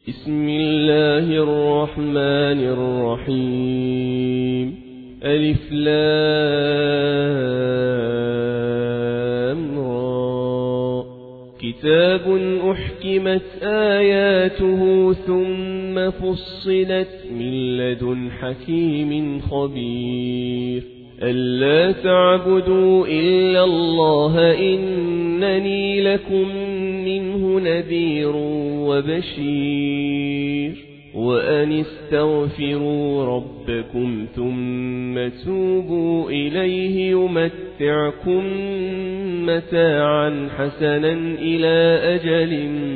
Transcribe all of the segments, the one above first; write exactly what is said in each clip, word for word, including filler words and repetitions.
بسم الله الرحمن الرحيم. ألف لام را. كتاب أحكمت آياته ثم فصلت من لدن حكيم خبير. ألا تعبدوا إلا الله إنني لكم منه نذير وبشير. وأن استغفروا ربكم ثم توبوا إليه يمتعكم متاعا حسنا إلى أجل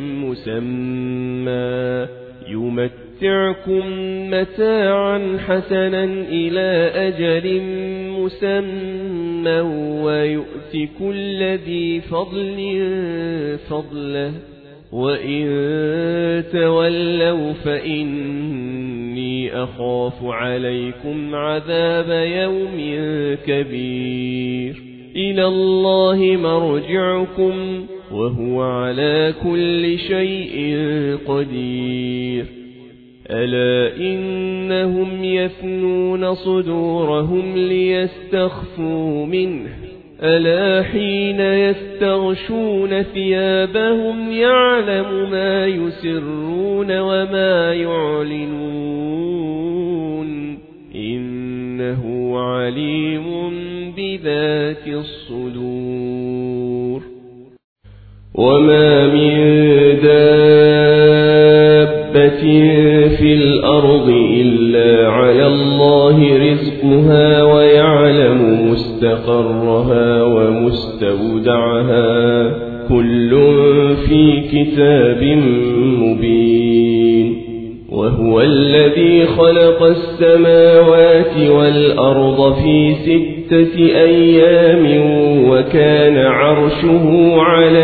مسمى يمتعكم متاعا حسنا إلى أجل مسمى ويؤتي كل ذي فضل فضله. وإن تولوا فإني أخاف عليكم عذاب يوم كبير. إلى الله مرجعكم وهو على كل شيء قدير. ألا إنهم يثنون صدورهم ليستخفوا منه. ألا حين يستغشون ثيابهم يعلم ما يسرون وما يعلنون إنه عليم بذات الصدور. وما من دابة في الأرض إلا على الله رزقها ويعلم مستقرها ومستودعها كل في كتاب مبين. وهو الذي خلق السماوات والأرض في ستة أيام وكان عرشه على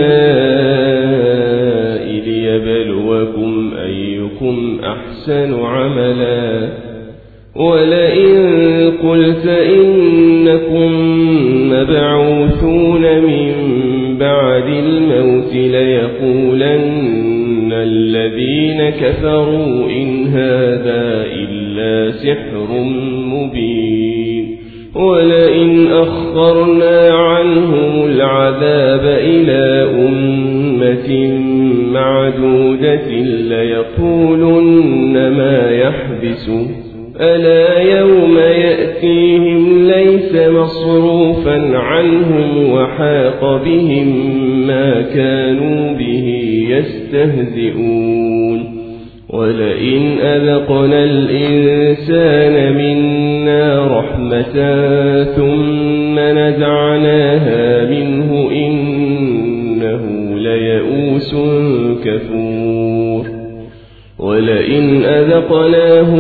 الماء ليبلوكم أيكم أحسن عملا. ولئن قلت إنكم مبعوثون من بعد الموت ليقولن الذين كفروا إن هذا إلا سحر مبين. ولئن أخرنا عنهم العذاب إلى أمة معدودة ليقولن ما يحبسه. ألا يوم يأتيهم ليس مصروفا عنهم وحاق بهم ما كانوا به يستهزئون. ولئن أذقنا الإنسان منا رحمة ثم نزعناها منه إنه ليئوس كفور. ولئن أذقناه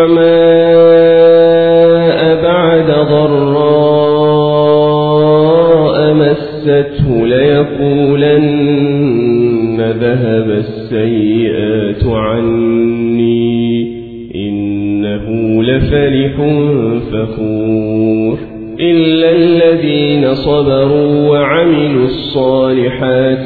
نعماء بعد ضراء مسته ليقولن ذهب السيئات عني إنه لفرح فخور. إلا الذين صبروا وعملوا الصالحات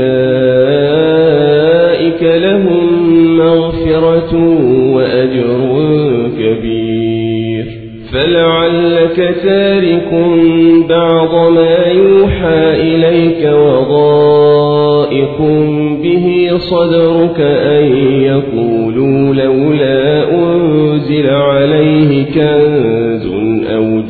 أولئك لهم مغفرة وأجر كبير. فلعلك تارك بعض ما يوحى إليك وضائق به صدرك أن يقولوا لولا أنزل عليه كنز أو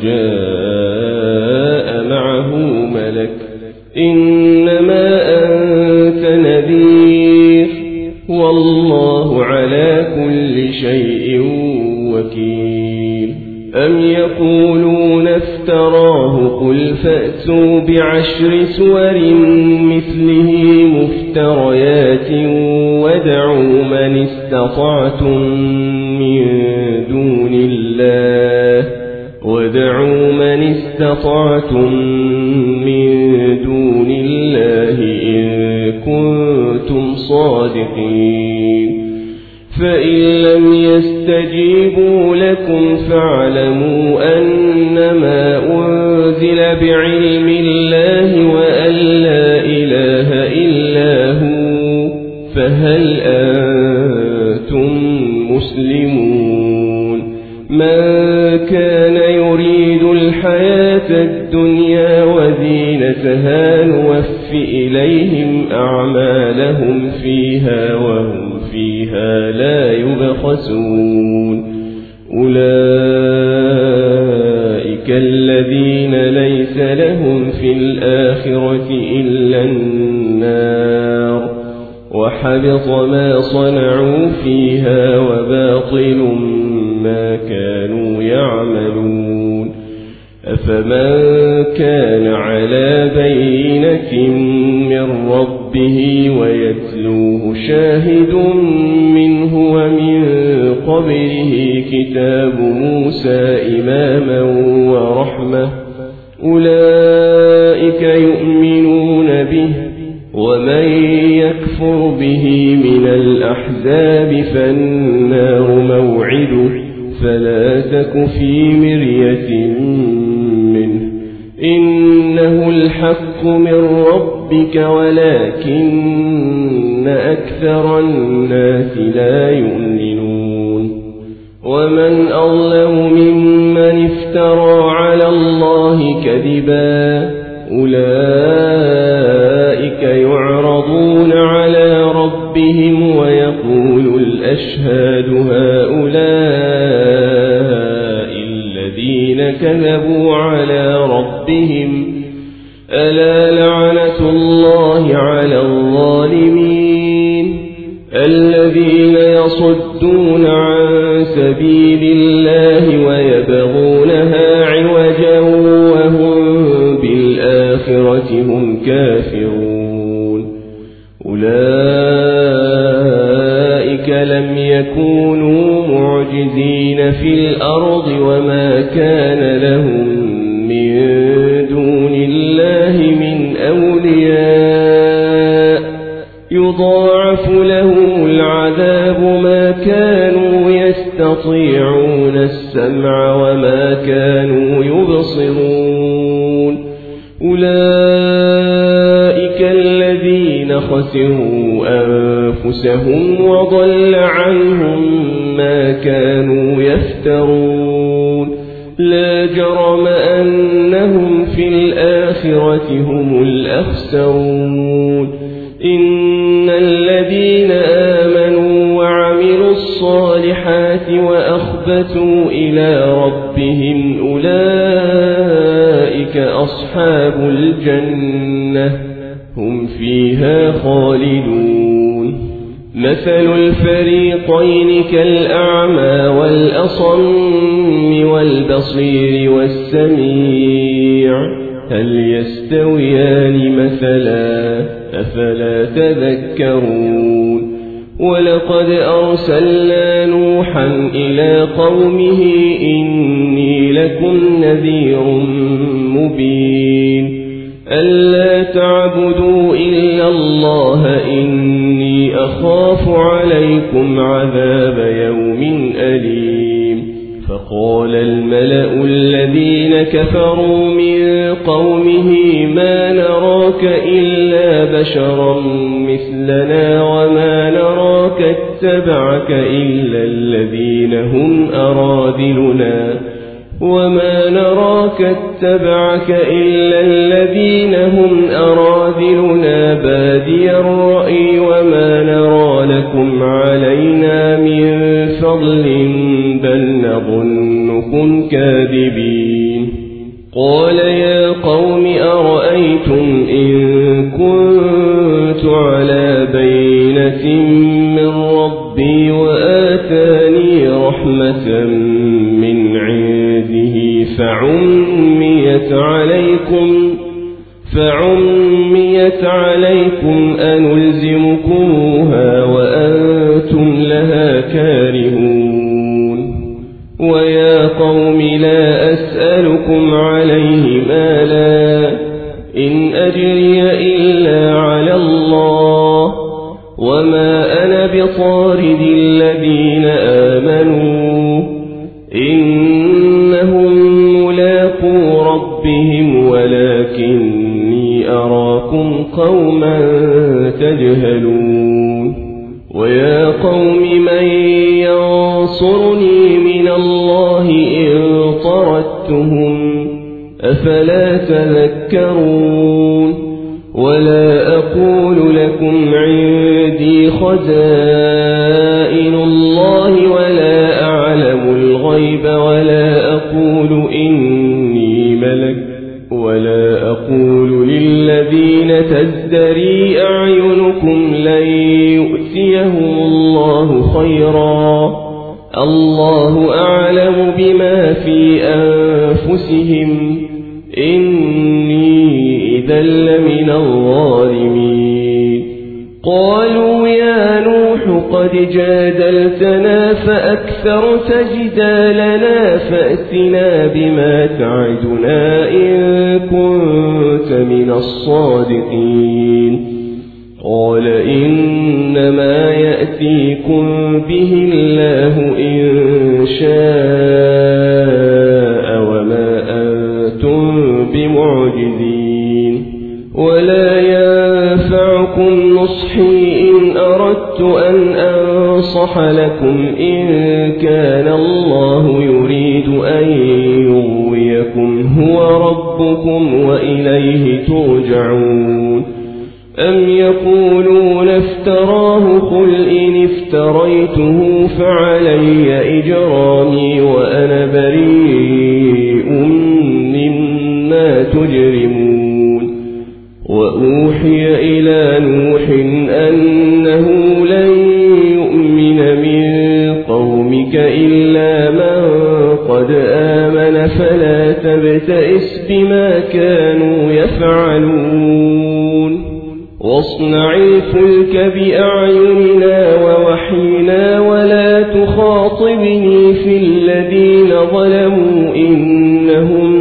جاء معه ملك إنما أنت نذير والله على كل شيء وكيل. أم يقولون افتراه قل فأتوا بعشر سور مثله مفتريات ودعوا من استطعتم من دون الله ودعوا من استطعتم من دون الله إن كنتم صادقين. فإن لم يستجيبوا لكم فاعلموا أنما أنزل بعلم الله وأن لا إله إلا هو فهل أنتم مسلمون من كان يريد الحياة الدنيا وزينتها نوف إليهم أعمالهم فيها وهم فيها لا يبخسون أولئك الذين ليس لهم في الآخرة إلا النار وحبط ما صنعوا فيها وباطل ما كانوا يعملون أفمن كان على بينة من ربه ويتلوه شاهد منه ومن قبله كتاب موسى إماما ورحمة أولئك يؤمنون به ومن يكفر به من الأحزاب فالنار موعده فلا تك في مرية منه إنه الحق من ربك ولكن أكثر الناس لا يؤمنون ومن أظلم ممن افترى على الله كذبا أولئك يعرضون على ربهم ويقول الأشهاد هؤلاء الذين كذبوا على ربهم ألا لعنة الله على الظالمين الذين يصدون عن سبيل الله ويبغونها عوجا وهم بالآخرة هم كافرون أولئك لم يكونوا معجزين في الأرض وما كان لهم من دون الله من أولياء يضاعف لهم العذاب ما كانوا يستطيعون السمع وما كانوا يبصرون أولئك الذين خسروا أنفسهم وضل عنهم ما كانوا يفترون لا جرم أنهم في الآخرة هم الأخسرون إن الذين آمنوا وعملوا الصالحات وأخبتوا إلى ربهم أولئك أصحاب الجنة هم فيها خالدون مثل الفريقين كالأعمى والأصم والبصير والسميع هل يستويان مثلا أفلا تذكرون ولقد أرسلنا نوحا إلى قومه إني لكم نذير مبين ألا تعبدوا إلا الله إني أخاف عليكم عذاب يوم أليم فقال الملأ الذين كفروا من قومه ما نراك إلا بشرا مثلنا وما نراك اتبعك إلا الذين هم أرادلنا وما نراك اتبعك إلا الذين هم أرادلنا بادي الرأي وما نرى لكم علينا من فضل بل نظنكم كاذبين قال يا قوم أرأيتم إن كنت على بينة من ربي وآتاني رحمة من عنده فعميت عليكم فعميت عليكم أنلزمكموها وأنتم لها كارهون ويا قوم لا أسألكم عليه مالا إن أجري إلا على الله وما أنا بطارد الذين آمنوا إنهم ملاقو ربهم ولكني أراكم قوما تجهلون ويا قوم من ينظر تنصرني من الله إن طردتهم أفلا تذكرون ولا أقول لكم عندي خزائن الله ولا أعلم الغيب ولا أقول إني ملك ولا أقول للذين تزدري أعينكم لن يؤتيهم الله خيرا الله أعلم بما في أنفسهم إني إذا لمن الظالمين قالوا يا نوح قد جادلتنا فأكثرت جدالنا فأتنا بما تعدنا إن كنت من الصادقين قال إنما يأتيكم به الله إن شاء وما أنتم بمعجزين ولا ينفعكم نصحي إن أردت أن أنصح لكم إن كان الله يريد أن يغويكم هو ربكم وإليه ترجعون أم يقولون افتراه قل إن افتريته فعلي إجرامي وأنا بريء مما تجرمون وأوحي إلى نوح أنه لن يؤمن من قومك إلا من قد آمن فلا تبتئس بما كانوا يفعلون واصنع الفلك بأعيننا ووحينا ولا تخاطبني في الذين ظلموا إنهم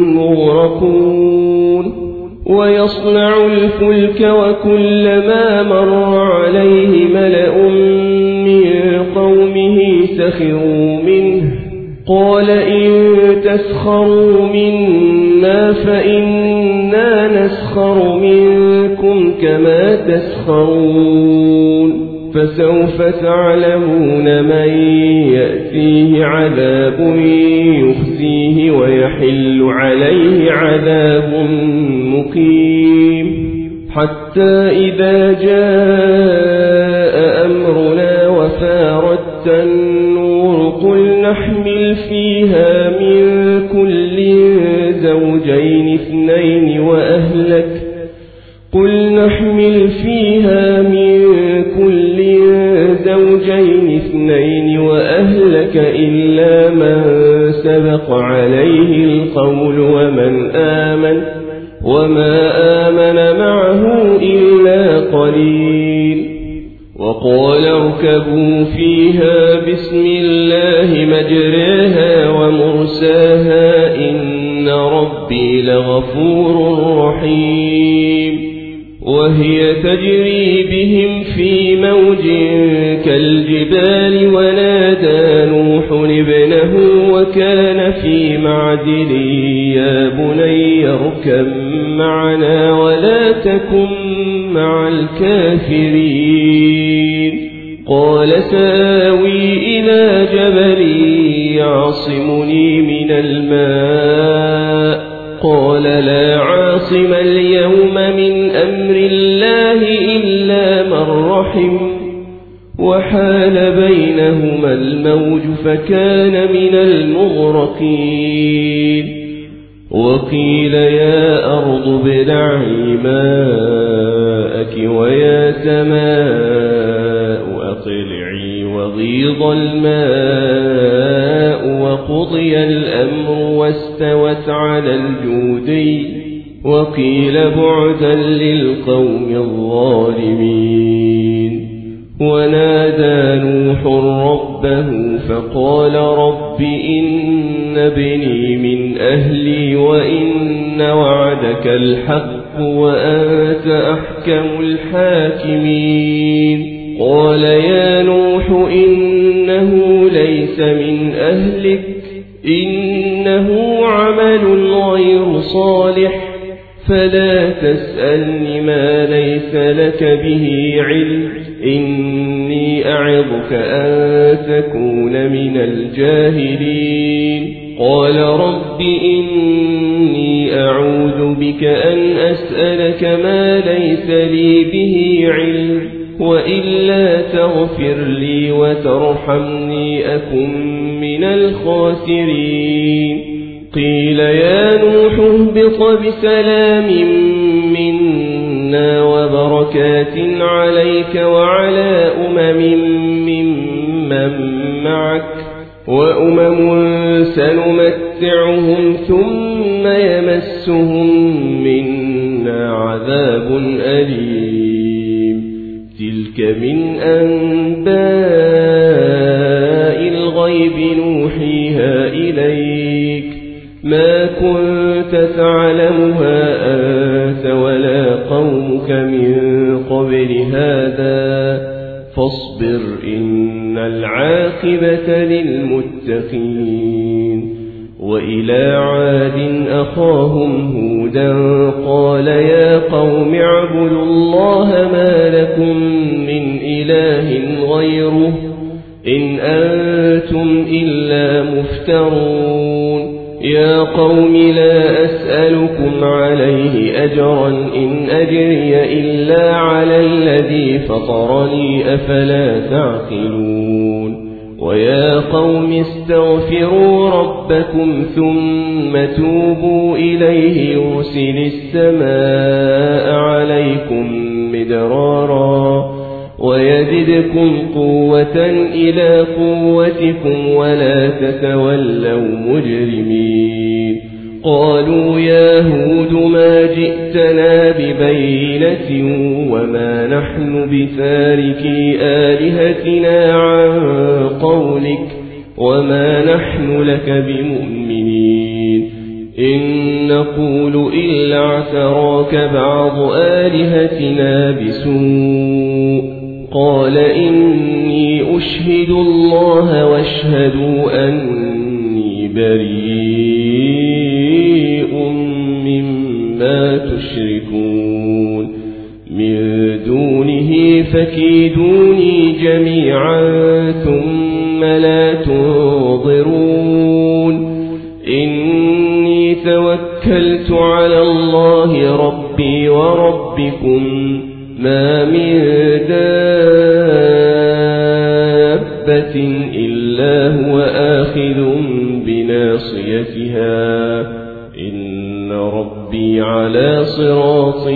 مغرقون ويصنع الفلك وكلما مر عليه ملأ من قومه سخروا منه قال إن تسخروا منا فإنا نسخر منكم كما تسخرون فسوف تعلمون من يأتيه عذاب يخزيه ويحل عليه عذاب مقيم حتى إذا جاء أمرنا وفارت النور قل نحمل فيها من كل زوجين اثنين وأهلك قل نحمل فيها من كل زوجين اثنين وأهلك إلا من سبق عليه القول ومن آمن وما آمن معه إلا قليل وقال اركبوا فيها بسم الله مجريها ومرساها إن ربي لغفور رحيم وهي تجري بهم في موج كالجبال ونادى نوح ابنه وكان في معزل يا بني اركب معنا ولا تكن مع الكافرين قال سآوي إلى جبل يعصمني من الماء قال لا عاصم اليوم من أمر الله إلا من رحم وحال بينهما الموج فكان من المغرقين وقيل يا أرض ابلعي ماءك ويا سماء أقلعي وغيض الماء وقضي الأمر واستوت على الجودي وقيل بعدا للقوم الظالمين ونادى نوح ربه فقال رب إن ابني من أهلي وإن وعدك الحق وأنت أحكم الحاكمين قال يا نوح إنه ليس من أهلك إنه عمل غير صالح فلا تسألني ما ليس لك به علم إني أعظك أن تكون من الجاهلين قال رب إني أعوذ بك أن أسألك ما ليس لي به علم وإلا تغفر لي وترحمني أكن من الخاسرين قيل يا نوح اهبط بسلام منا وبركات عليك وعلى أمم ممن معك وأمم سنمتعهم ثم يمسهم منا عذاب أليم تلك من أنباء الغيب نوحيها إليك ما كنت تعلمها أنت ولا قومك من قبل هذا فاصبر إن العاقبة للمتقين وإلى عاد أخاهم هودا قال يا قوم اعبدوا الله ما لكم من إله غيره إن أنتم إلا مفترون يا قوم لا أسألكم عليه أجرا إن أجري إلا على الذي فطرني أفلا تعقلون ويا قوم استغفروا ربكم ثم توبوا إليه يرسل السماء عليكم مدرارا ويزدكم قوة إلى قوتكم ولا تتولوا مجرمين قالوا يا هود ما جئتنا ببينة وما نحن بتاركي آلهتنا عن قولك وما نحن لك بمؤمنين إن نقول إلا اعتراك بعض آلهتنا بسوء قال إني أشهد الله واشهدوا أني بريء مما تشركون من دونه فكيدوني جميعا ثم لا تنظرون إني توكلت على الله ربي وربكم ما من دابة إلا هو آخذ بناصيتها إن ربي على صراط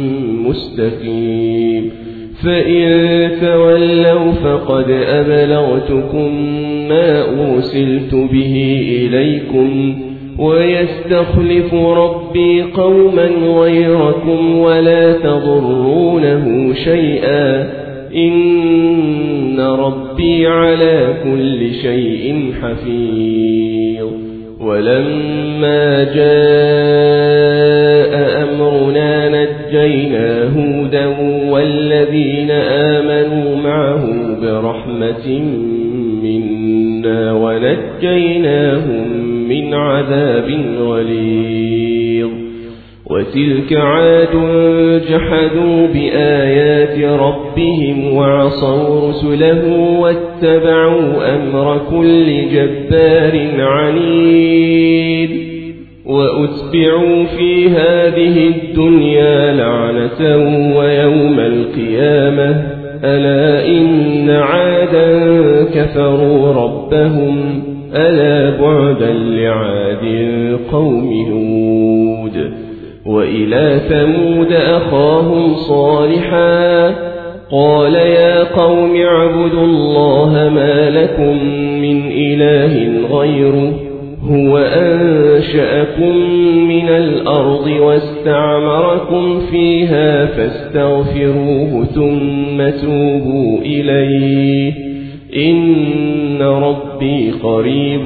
مستقيم فإن تولوا فقد أبلغتكم ما أرسلت به إليكم ويستخلف ربي قوما غيركم ولا تضرونه شيئا إن ربي على كل شيء حفيظ ولما جاء أمرنا نجينا هودا والذين آمنوا معه برحمة منا ونجيناهم من عذاب غليظ وتلك عاد جحدوا بآيات ربهم وعصوا رسله واتبعوا أمر كل جبار عنيد وأتبعوا في هذه الدنيا لعنة ويوم القيامة ألا إن عادا كفروا ربهم ألا بعدا لعاد قوم هود وإلى ثمود أخاهم صالحا قال يا قوم اعبدوا الله ما لكم من إله غيره هو أنشأكم من الأرض واستعمركم فيها فاستغفروه ثم توبوا إليه إن ربي قريب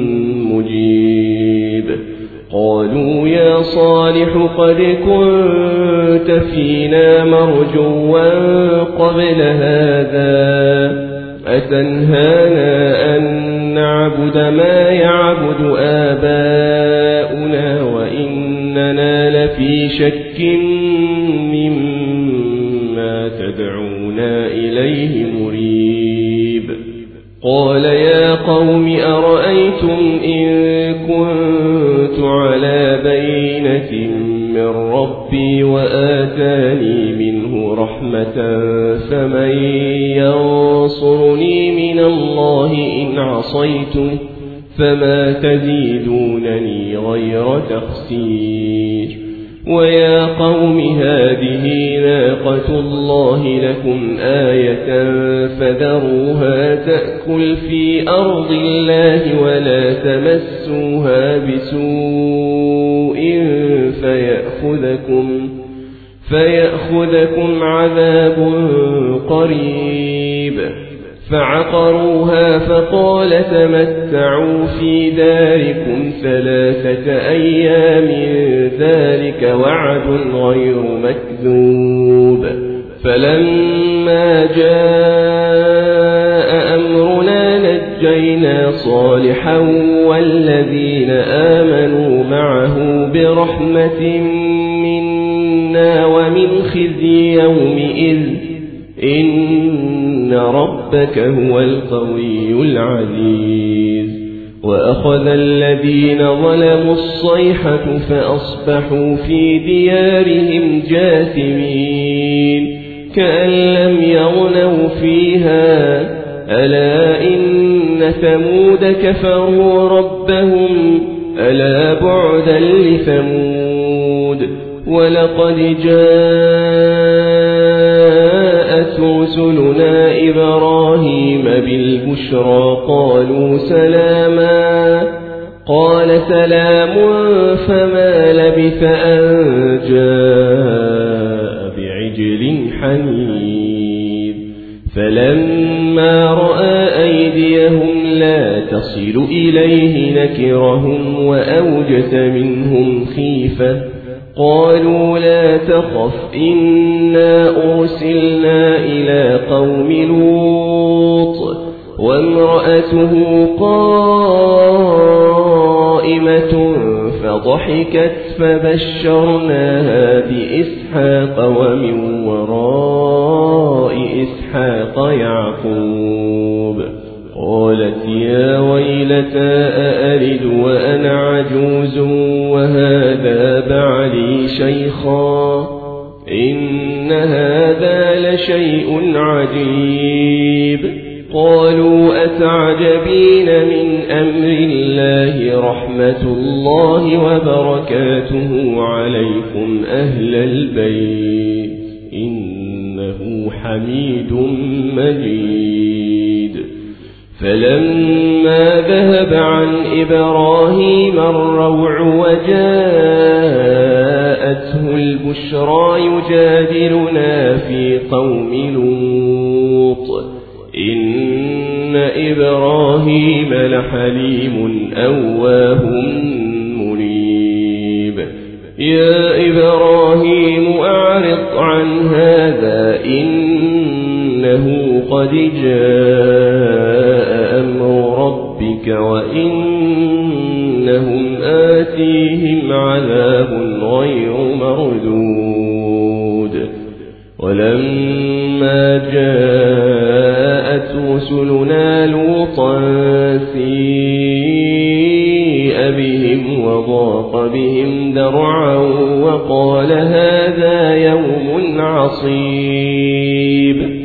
مجيب قالوا يا صالح قد كنت فينا مرجوا قبل هذا أتنهانا أن نعبد ما يعبد آباؤنا وإننا لفي شك مما تدعونا إليه إليه مريب. قال يا قوم أرأيتم إن كنت على بينة من ربي وآتاني منه رحمة فمن ينصرني من الله إن عصيته فما تزيدونني غير تخسير. ويا قوم هذه ناقة الله لكم آية فذروها تأكل في أرض الله ولا تمسوها بسوء فيأخذكم, فيأخذكم عذاب قريب. فعقروها فقال تمتعوا في داركم ثلاثة أيام ذلك وعد غير مكذوب. فلما جاء أمرنا نجينا صالحا والذين آمنوا معه برحمة منا ومن خزي يومئذ إن ربك هو القوي العزيز. وأخذ الذين ظلموا الصيحة فأصبحوا في ديارهم جاثمين كأن لم يغنوا فيها ألا إن ثمود كفروا ربهم ألا بعدا لثمود. ولقد جاءت رسلنا إبراهيم بالبشرى قالوا سلاما قال سلام فما لبث أن جاء بعجل حنيذ. فلما رأى أيديهم لا تصل إليه نكرهم وأوجس منهم خيفة قالوا لا تخف إنا أرسلنا إلى قوم لوط وامرأته قائمة فضحكت فبشرناها بإسحاق ومن وراء إسحاق يعقوب. قالت يا ويلتى أألد وأنا عجوز وهذا بعلي شيخا إن هذا لشيء عجيب. قالوا أتعجبين من أمر الله رحمة الله وبركاته عليكم أهل البيت إنه حميد مجيد. فلما ذهب عن إبراهيم الروع وجاءته البشرى يجادلنا في قوم لوط إن إبراهيم لحليم أواه منيب. يا إبراهيم أعرض عن هذا إنه قد جاء أمر ربك وإنهم آتيهم عذاب غير مردود. ولما جاءت رسلنا لوطا سيء بهم وضاق بهم ذرعا وقال هذا يوم عصيب.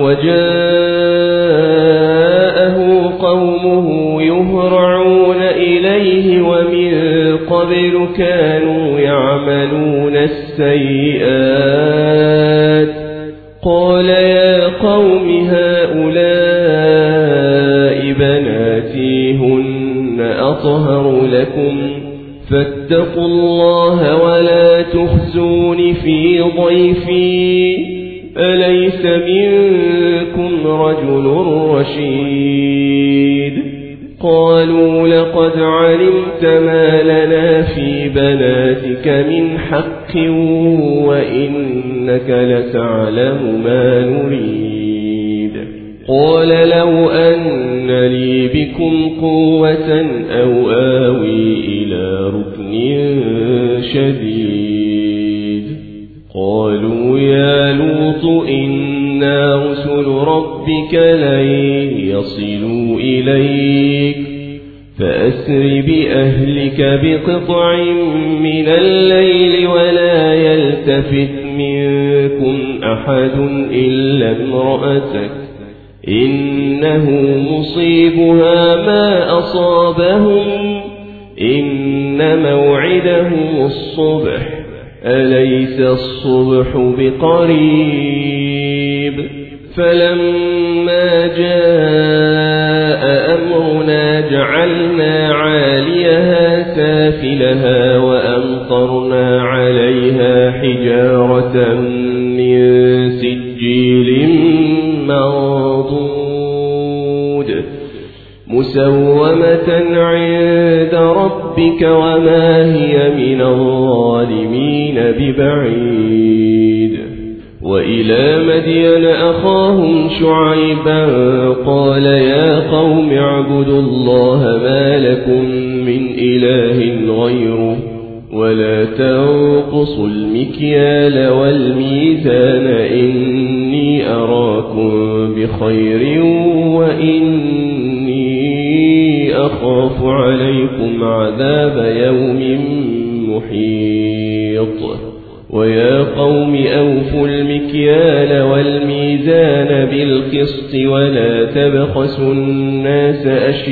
وجاءه قومه يهرعون إليه ومن قبل كانوا يعملون السيئات قال يا قوم هؤلاء بناتي هن أطهر لكم فاتقوا الله ولا تخزون في ضيفي أليس منكم رجل رشيد. قالوا لقد علمت ما لنا في بناتك من حق وإنك لتعلم ما نريد. قال لو أن لي بكم قوة أو آوي إلى ركن شديد. قالوا يا لوط إنا رسل ربك لن يصلوا إليك فأسر بأهلك بقطع من الليل ولا يلتفت منكم أحد إلا امرأتك إنه مصيبها ما أصابهم إن موعدهم الصبح أليس الصبح بقريب فلما جاء أمرنا جعلنا عاليها سافلها وأمطرنا عليها حجارة من سجيل منضود مسومة عند ربك وما هي من الظالمين ببعيد وإلى مدين أخاهم شعيبا قال يا قوم اعبدوا الله ما لكم من إله غيره ولا تنقصوا المكيال والميزان إني أراكم بخير وإني أخاف عليكم عذاب يوم محيط ويا قوم أوفوا المكيال والميزان بالقسط ولا تبخسوا الناس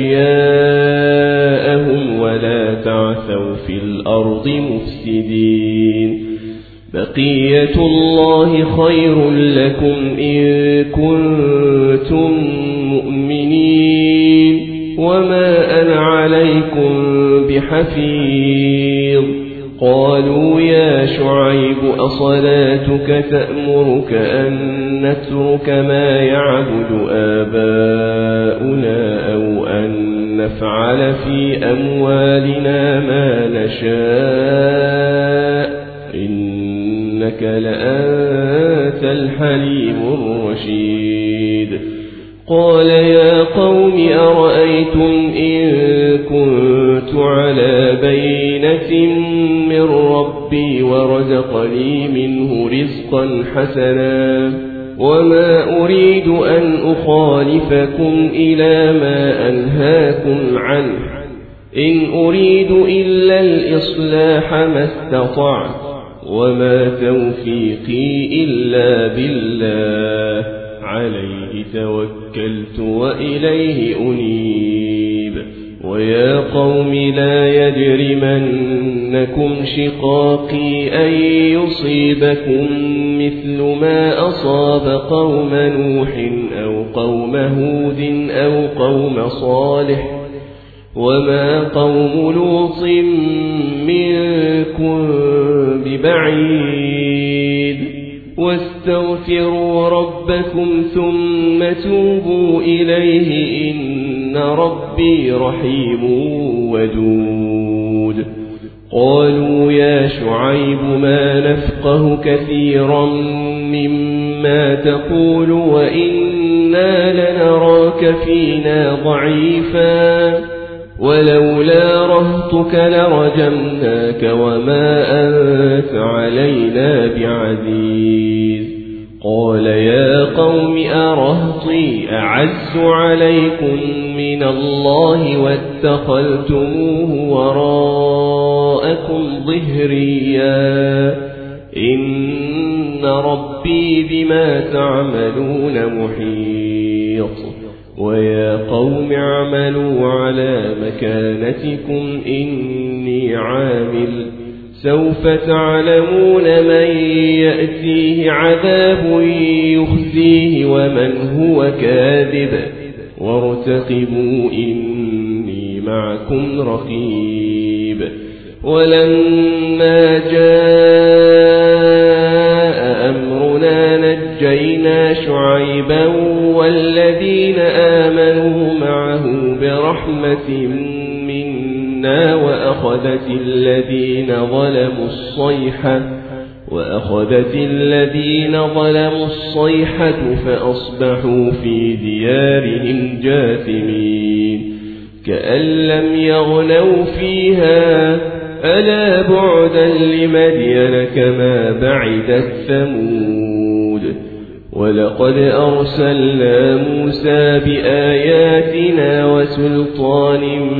أشياءهم ولا تعثوا في الأرض مفسدين بقية الله خير لكم إن كنتم مؤمنين وما أنا عليكم بحفيظ قالوا يا شعيب أصلاتك تأمرك أن نترك ما يعبد آباؤنا أو أن نفعل في أموالنا ما نشاء إنك لأنت الحليم الرشيد قال يا قوم أرأيتم إن كنت على بينة من ربي ورزقني منه رزقا حسنا وما أريد أن أخالفكم إلى ما أنهاكم عنه إن أريد إلا الإصلاح ما استطعت وما توفيقي إلا بالله عليه توكلت وإليه أنيب ويا قوم لا يجرمنكم شقاقي أن يصيبكم مثل ما أصاب قوم نوح أو قوم هود أو قوم صالح وما قوم لوط منكم ببعيد واستغفروا ربكم ثم توبوا إليه إن ربي رحيم ودود قالوا يا شعيب ما نفقه كثيرا مما تقول وإنا لنراك فينا ضعيفا ولولا رهطك لرجمناك وما أنت علينا بعزيز قال يا قوم أرهطي أعز عليكم من الله واتخذتموه وراءكم ظهريا إن ربي بما تعملون محيط ويا قوم اعملوا على مكانتكم إني عامل سوف تعلمون من يأتيه عذاب يخزيه ومن هو كاذب وارتقبوا إني معكم رقيب ولما جاء أمرنا نجينا شعيبا والذين آمنوا معه برحمة منا وأخذت الذين ظلموا الصيحة وأخذت الذين ظلموا الصيحة فأصبحوا في ديارهم جاثمين كأن لم يغنوا فيها ألا بعدا لمدين كما بعدت ثمود ولقد أرسلنا موسى بآياتنا وسلطان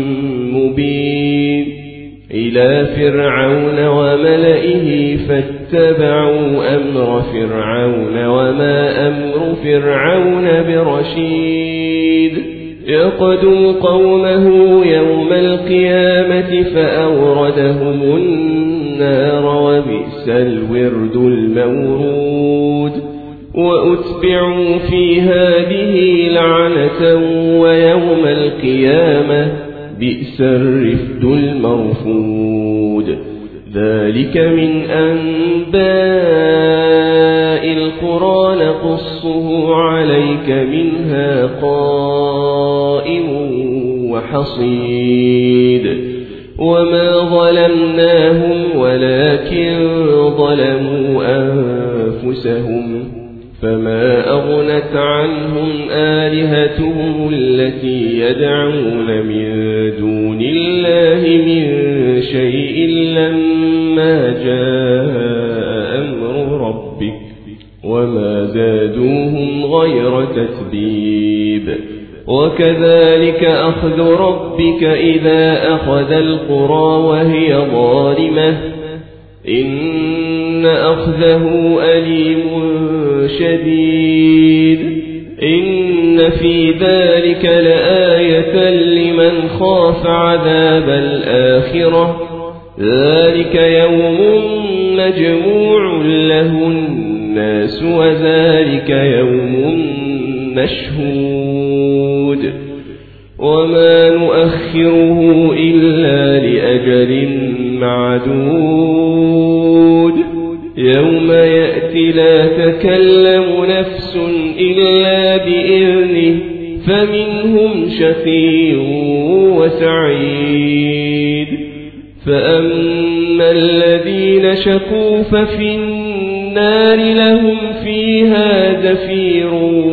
مبين إلى فرعون وملئه فاتبعوا أمر فرعون وما أمر فرعون برشيد يقدم قومه يوم القيامة فأوردهم النار وبئس الورد المورود وأتبعوا في هذه لعنة ويوم القيامة بئس الرفد المرفود ذلك من أنباء القرى نقصه عليك منها قائم وحصيد وما ظلمناهم ولكن ظلموا أنفسهم فما أغنت عنهم آلهتهم التي يدعون من دون الله من شيء لما جاء أمر ربك وما زادوهم غير تتبيب وكذلك أخذ ربك إذا أخذ القرى وهي ظالمة إن أخذه أليم شديد إن في ذلك لآية لمن خاف عذاب الآخرة ذلك يوم مجموع له الناس وذلك يوم مشهود وما نؤخره إلا لأجل معدود يوم يأتي لا تكلم نفس إلا بإذنه فمنهم شقي وسعيد فأما الذين شقوا ففي النار لهم فيها زفير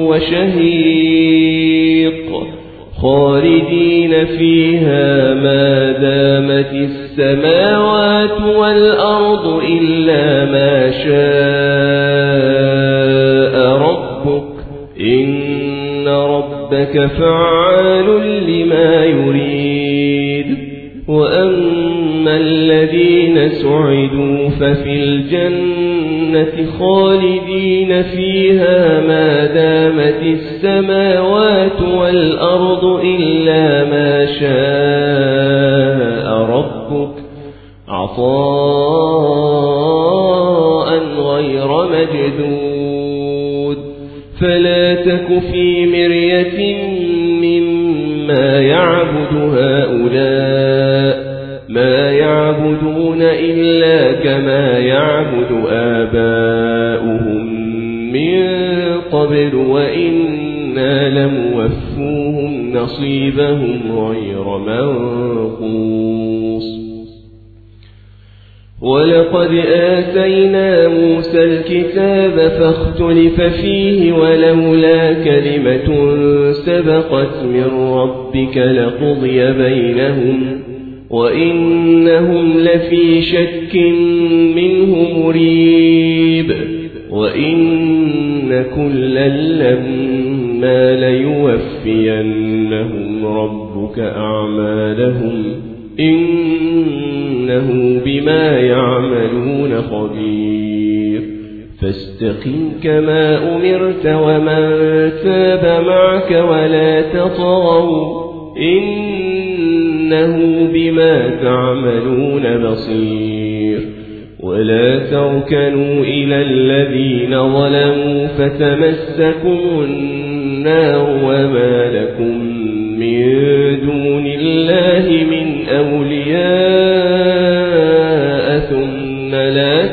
وشهيق خالدين فيها ما دامت السماوات والأرض إلا ما شاء ربك إن ربك فعال لما يريد وأما الذين سعدوا ففي الجنة خالدين فيها ما دامت السماوات والأرض إلا ما شاء ربك عطاء غير مجدود فلا تك في مرية مما يعبد هؤلاء ما يعبدون إلا كما يعبد آباؤهم من قبل وإنا لموفوهم نصيبهم غير منقوص ولقد آتينا موسى الكتاب فاختلف فيه ولولا كلمة سبقت من ربك لقضي بينهم وإنهم لفي شك منه مريب وإن كلا لما ليوفينهم ربك أعمالهم إنه بما يعملون خبير فاستقم كما أمرت ومن تاب معك ولا تطغوا إنه بما تعملون بصير ولا تركنوا إلى الذين ظلموا فتمسكم النار وما لكم من دون الله من أولياء ثم لا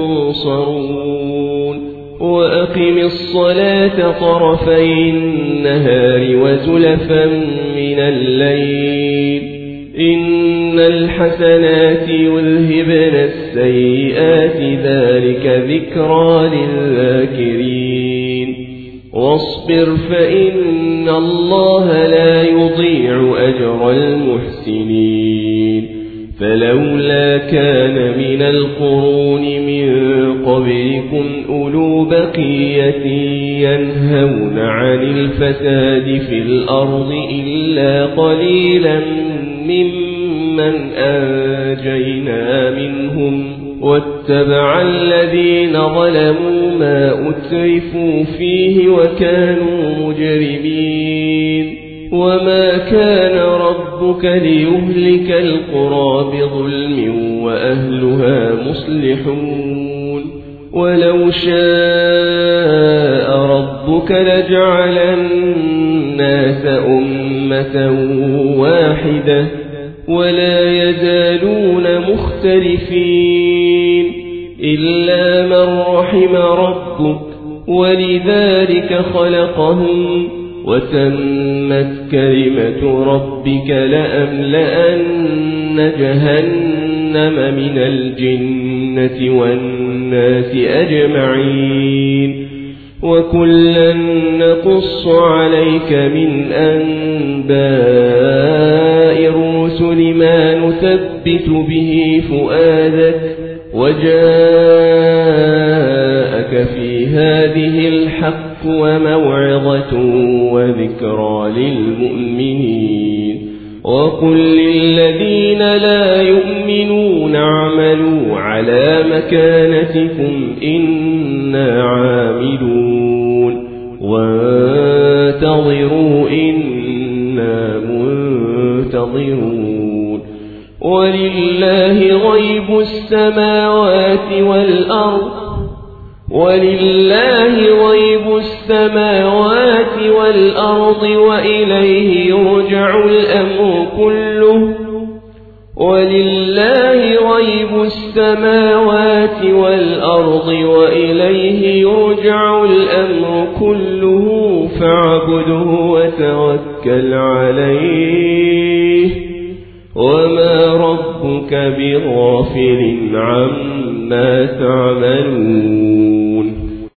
تنصرون وأقم الصلاة طرفي النهار وزلفا من الليل إن الحسنات يذهبن السيئات ذلك ذكرى للذاكرين واصبر فإن الله لا يضيع أجر المحسنين فلولا كان من القرون من قبلكم أولو بقية ينهون عن الفساد في الأرض إلا قليلا ممن أنجينا منهم واتبع الذين ظلموا ما أترفوا فيه وكانوا مجرمين وما كان ربك ليهلك القرى بظلم وأهلها مصلحون ولو شاء ربك لجعل الناس أمة واحدة ولا يزالون مختلفين إلا من رحم ربك ولذلك خلقهم وتمت كلمة ربك لأملأن جهنم من الجنة والناس أجمعين وكلا نقص عليك من أنباء الرسل ما نثبت به فؤادك وجاءك في هذه الحق وموعظة وذكرى للمؤمنين وقل للذين لا يؤمنون اعملوا على مكانتكم إنا عاملون وانتظروا إنا منتظرون ولله غيب السماوات والأرض ولله غيب السماوات والأرض وإليه يرجع الأمر كله ولله غيب السماوات والأرض وإليه يرجع الأمر كله فاعبده وتوكل عليه وما ربك بغافل عما تعملون